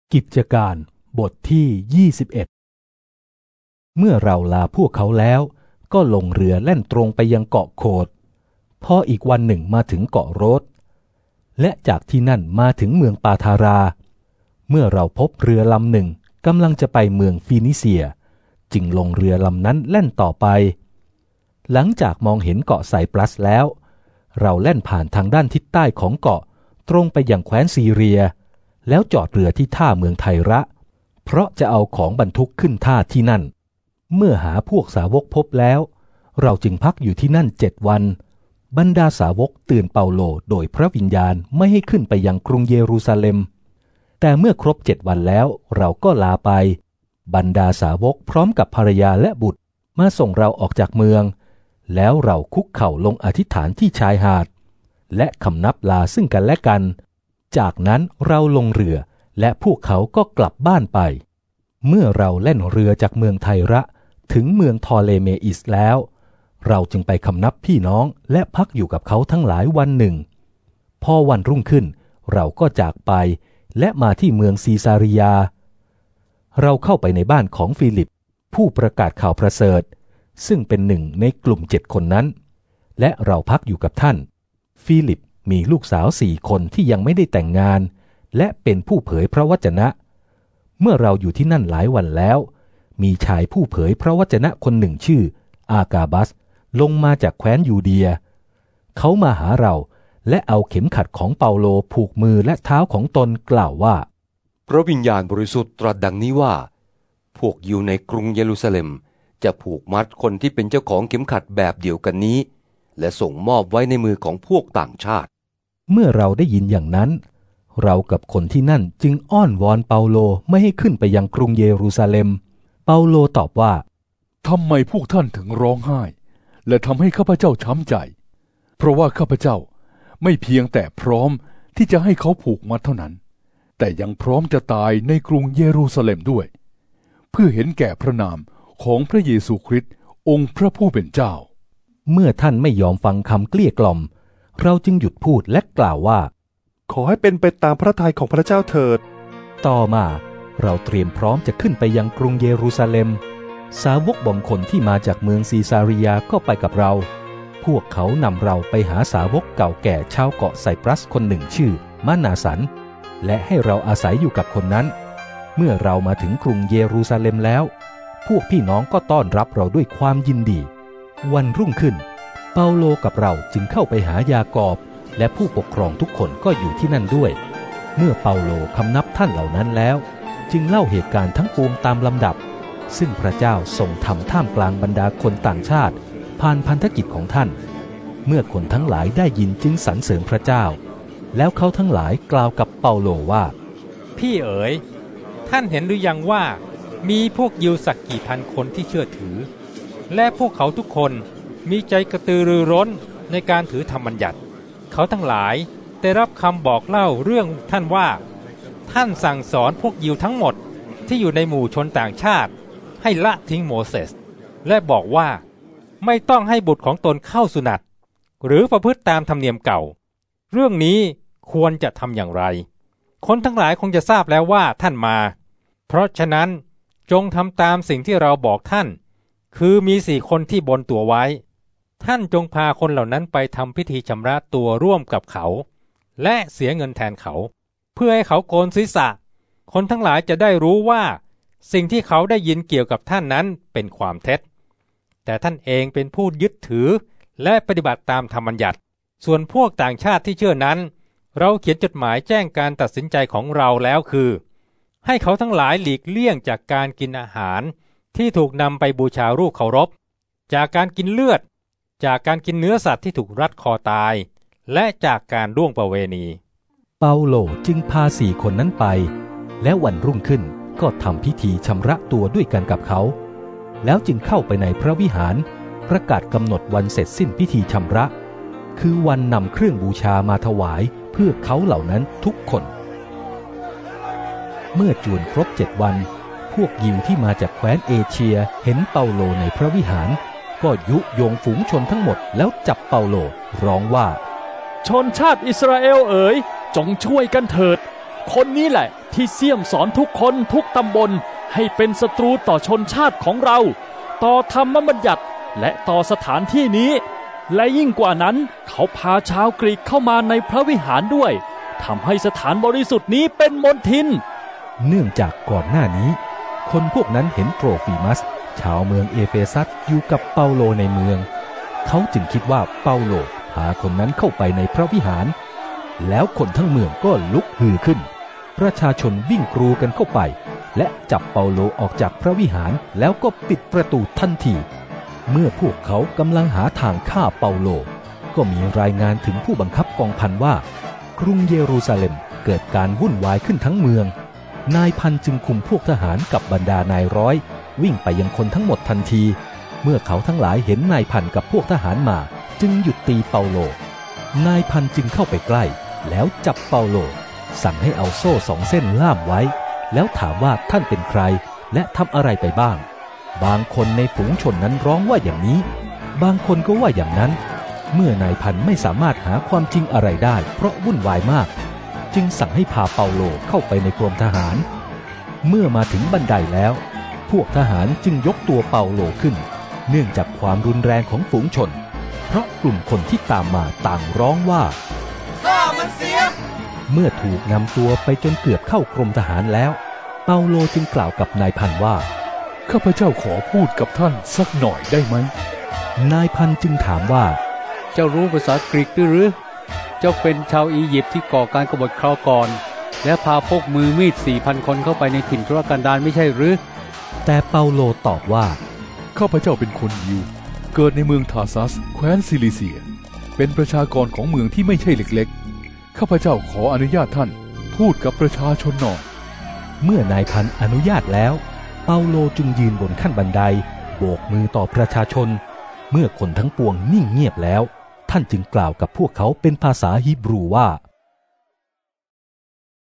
กิจการบทที่21เมื่อเราลาพวกเขาแล้วก็ลงเรือแล่นตรงไปยังเกาะโคดพออีกวันหนึ่งมาถึงเกาะโรสและจากที่นั่นมาถึงเมืองปาทาราเมื่อเราพบเรือลำหนึ่งกำลังจะไปเมืองฟีนิเซียจึงลงเรือลำนั้นแล่นต่อไปหลังจากมองเห็นเกาะไซปรัสแล้วเราแล่นผ่านทางด้านทิศใต้ของเกาะตรงไปยังแคว้นซีเรียแล้วจอดเรือที่ท่าเมืองไทระเพราะจะเอาของบรรทุกขึ้นท่าที่นั่นเมื่อหาพวกสาวกพบแล้วเราจึงพักอยู่ที่นั่น7 วันบรรดาสาวกเตือนเปาโลโดยพระวิญญาณไม่ให้ขึ้นไปยังกรุงเยรูซาเล็มแต่เมื่อครบ7 วันแล้วเราก็ลาไปบรรดาสาวกพร้อมกับภรรยาและบุตรมาส่งเราออกจากเมืองแล้วเราคุกเข่าลงอธิษฐานที่ชายหาดและคำนับลาซึ่งกันและกันจากนั้นเราลงเรือและพวกเขาก็กลับบ้านไปเมื่อเราแล่นเรือจากเมืองไทระถึงเมืองทอเลเมอิสแล้วเราจึงไปคำนับพี่น้องและพักอยู่กับเขาทั้งหลายวันหนึ่งพอวันรุ่งขึ้นเราก็จากไปและมาที่เมืองซีซาริยาเราเข้าไปในบ้านของฟิลิปผู้ประกาศข่าวประเสริฐซึ่งเป็นหนึ่งในกลุ่ม7 คนนั้นและเราพักอยู่กับท่านฟิลิปมีลูกสาว4 คนที่ยังไม่ได้แต่งงานและเป็นผู้เผยพระวจนะเมื่อเราอยู่ที่นั่นหลายวันแล้วมีชายผู้เผยพระวจนะคนหนึ่งชื่ออากาบัสลงมาจากแคว้นยูเดียเขามาหาเราและเอาเข็มขัดของเปาโลผูกมือและเท้าของตนกล่าวว่าพระวิญญาณบริสุทธิ์ตรัสดังนี้ว่าพวกยิวในกรุงเยรูซาเล็มจะผูกมัดคนที่เป็นเจ้าของเข็มขัดแบบเดียวกันนี้และส่งมอบไว้ในมือของพวกต่างชาติเมื่อเราได้ยินอย่างนั้นเรากับคนที่นั่นจึงอ้อนวอนเปาโลไม่ให้ขึ้นไปยังกรุงเยรูซาเล็มเปาโลตอบว่าทำไมพวกท่านถึงร้องไห้และทำให้ข้าพเจ้าช้ำใจเพราะว่าข้าพเจ้าไม่เพียงแต่พร้อมที่จะให้เขาผูกมัดเท่านั้นแต่ยังพร้อมจะตายในกรุงเยรูซาเล็มด้วยเพื่อเห็นแก่พระนามของพระเยซูคริสต์องค์พระผู้เป็นเจ้าเมื่อท่านไม่ยอมฟังคำเกลี้ยกล่อมเราจึงหยุดพูดและกล่าวว่าขอให้เป็นไปตามพระทัยของพระเจ้าเถิดต่อมาเราเตรียมพร้อมจะขึ้นไปยังกรุงเยรูซาเล็มสาวกบางคนที่มาจากเมืองซีซาริยาก็ไปกับเราพวกเขานำเราไปหาสาวกเก่าแก่ชาวเกาะไซปรัสคนหนึ่งชื่อมานาสันและให้เราอาศัยอยู่กับคนนั้นเมื่อเรามาถึงกรุงเยรูซาเล็มแล้วพวกพี่น้องก็ต้อนรับเราด้วยความยินดีวันรุ่งขึ้นเปาโลกับเราจึงเข้าไปหายากอบและผู้ปกครองทุกคนก็อยู่ที่นั่นด้วยเมื่อเปาโลคำนับท่านเหล่านั้นแล้วจึงเล่าเหตุการณ์ทั้งปวงตามลำดับซึ่งพระเจ้าทรงทำท่ามกลางบรรดาคนต่างชาติผ่านพันธกิจของท่านเมื่อคนทั้งหลายได้ยินจึงสรรเสริญพระเจ้าแล้วเขาทั้งหลายกล่าวกับเปาโลว่าพี่เอ๋ยท่านเห็นหรือยังว่ามีพวกยิวสักกี่พันคนที่เชื่อถือและพวกเขาทุกคนมีใจกระตือรือร้นในการถือธรรมบัญญัติเขาทั้งหลายได้รับคำบอกเล่าเรื่องท่านว่าท่านสั่งสอนพวกยิวทั้งหมดที่อยู่ในหมู่ชนต่างชาติให้ละทิ้งโมเสสและบอกว่าไม่ต้องให้บุตรของตนเข้าสุนัตหรือประพฤติตามธรรมเนียมเก่าเรื่องนี้ควรจะทำอย่างไรคนทั้งหลายคงจะทราบแล้วว่าท่านมาเพราะฉะนั้นจงทำตามสิ่งที่เราบอกท่านคือมี4 คนที่บนตัวไว้ท่านจงพาคนเหล่านั้นไปทำพิธีชำระตัวร่วมกับเขาและเสียเงินแทนเขาเพื่อให้เขาโกนศีรษะคนทั้งหลายจะได้รู้ว่าสิ่งที่เขาได้ยินเกี่ยวกับท่านนั้นเป็นความเท็จแต่ท่านเองเป็นผู้ยึดถือและปฏิบัติตามธรรมบัญญัติส่วนพวกต่างชาติที่เชื่อนั้นเราเขียนจดหมายแจ้งการตัดสินใจของเราแล้วคือให้เขาทั้งหลายหลีกเลี่ยงจากการกินอาหารที่ถูกนำไปบูชารูปเคารพจากการกินเลือดจากการกินเนื้อสัตว์ที่ถูกรัดคอตายและจากการล่วงประเวณีเปาโลจึงพา4 คนนั้นไปและวันรุ่งขึ้นก็ทำพิธีชำระตัวด้วยกันกับเขาแล้วจึงเข้าไปในพระวิหารประกาศกำหนดวันเสร็จสิ้นพิธีชำระคือวันนำเครื่องบูชามาถวายเพื่อเขาเหล่านั้นทุกคนเมื่อจวนครบ7 วันพวกยิวที่มาจากแคว้นเอเชียเห็นเปาโลในพระวิหารก็ยุยงฝูงชนทั้งหมดแล้วจับเปาโลร้องว่าชนชาติอิสราเอลเอ๋ยจงช่วยกันเถิดคนนี้แหละที่เสี่ยมสอนทุกคนทุกตำบลให้เป็นศัตรูต่อชนชาติของเราต่อธรรมบัญญัติและต่อสถานที่นี้และยิ่งกว่านั้นเขาพาชาวกรีกเข้ามาในพระวิหารด้วยทำให้สถานบริสุทธิ์นี้เป็นมลทินเนื่องจากก่อนหน้านี้คนพวกนั้นเห็นโตรฟีมัสชาวเมืองเอเฟซัสอยู่กับเปาโลในเมืองเขาจึงคิดว่าเปาโลพาคนนั้นเข้าไปในพระวิหารแล้วคนทั้งเมืองก็ลุกฮือขึ้นประชาชนวิ่งกรูกันเข้าไปและจับเปาโลออกจากพระวิหารแล้วก็ปิดประตูทันทีเมื่อพวกเขากำลังหาทางฆ่าเปาโลก็มีรายงานถึงผู้บังคับกองพันว่ากรุงเยรูซาเล็มเกิดการวุ่นวายขึ้นทั้งเมืองนายพันจึงคุมพวกทหารกับบรรดานายร้อยวิ่งไปยังคนทั้งหมดทันทีเมื่อเขาทั้งหลายเห็นนายพันกับพวกทหารมาจึงหยุดตีเปาโลนายพันจึงเข้าไปใกล้แล้วจับเปาโลสั่งให้เอาโซ่2 เส้นล่ามไว้แล้วถามว่าท่านเป็นใครและทำอะไรไปบ้างบางคนในฝูงชนนั้นร้องว่าอย่างนี้บางคนก็ว่าอย่างนั้นเมื่อนายพันไม่สามารถหาความจริงอะไรได้เพราะวุ่นวายมากจึงสั่งให้พาเปาโลเข้าไปในกรมทหารเมื่อมาถึงบันไดแล้วพวกทหารจึงยกตัวเปาโลขึ้นเนื่องจากความรุนแรงของฝูงชนเพราะกลุ่มคนที่ตามมาต่างร้องว่าฆ่ามันเสียเมื่อถูกนำตัวไปจนเกือบเข้ากรมทหารแล้วเปาโลจึงกล่าวกับนายพันว่าข้าพเจ้าขอพูดกับท่านสักหน่อยได้ไหมนายพันจึงถามว่าเจ้ารู้ภาษากรีกหรือเจ้าเป็นชาวอียิปต์ที่ก่อการกบฏคราวก่อนและพาพวกมือมีด 4,000 คนเข้าไปในถิ่นทุรกันดารไม่ใช่หรือแต่เปาโลตอบว่าข้าพเจ้าเป็นคนยิวเกิดในเมืองทาร์ซัสแคว้นซิลิเซียเป็นประชากรของเมืองที่ไม่ใช่เล็กๆข้าพเจ้าขออนุญาตท่านพูดกับประชาชนหน่อยเมื่อนายพันอนุญาตแล้วเปาโลจึงยืนบนขั้นบันไดโบกมือต่อประชาชนเมื่อคนทั้งปวงนิ่งเงียบแล้วท่านจึงกล่าวกับพวกเขาเป็นภาษาฮีบรูว่า